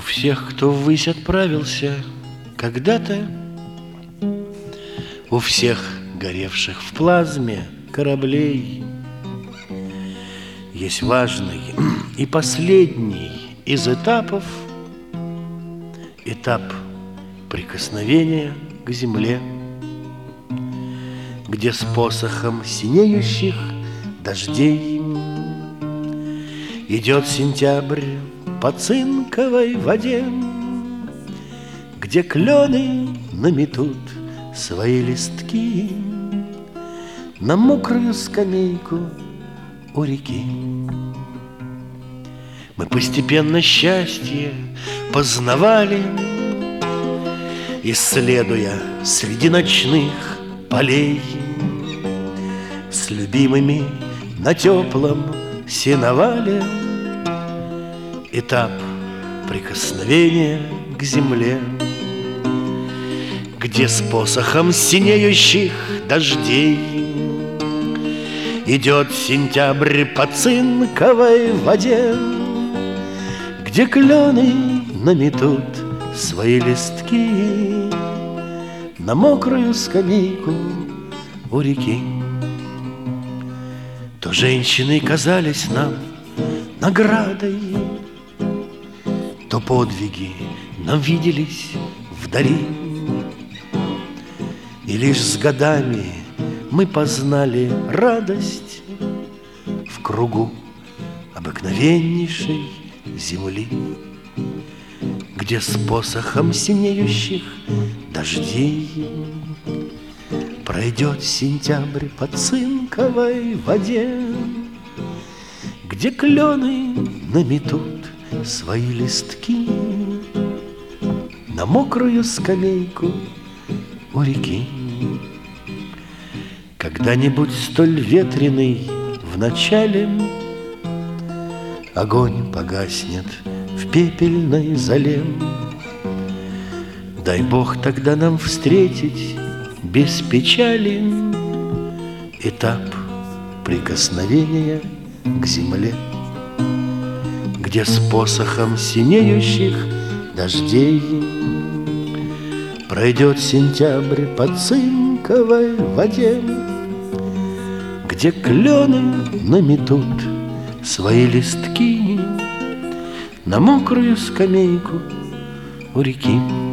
всех, кто ввысь отправился когда-то, у всех горевших в плазме кораблей, есть важный и последний из этапов, этап прикосновения к земле, где с посохом синеющих дождей идет сентябрь по цинковой воде, где клены наметут свои листки на мокрую скамейку у реки. Мы постепенно счастье познавали, исследуя среди ночных полей, с любимыми на теплом сеновале этап прикосновения к земле, где с посохом синеющих дождей идет сентябрь по цинковой воде, где клены наметут свои листки на мокрую скамейку у реки. То женщины казались нам наградой, то подвиги нам виделись вдали, и лишь с годами мы познали радость в кругу обыкновеннейшей земли, где с посохом синеющих дождей пройдет сентябрь по цинковой воде, где клены наметут свои листки на мокрую скамейку у реки. Когда-нибудь столь ветреный в начале огонь погаснет в пепельной зале. Дай Бог тогда нам встретить без печали этап прикосновения к земле, где с посохом синеющих дождей пройдет сентябрь по цинковой воде, где клены наметут свои листки на мокрую скамейку у реки.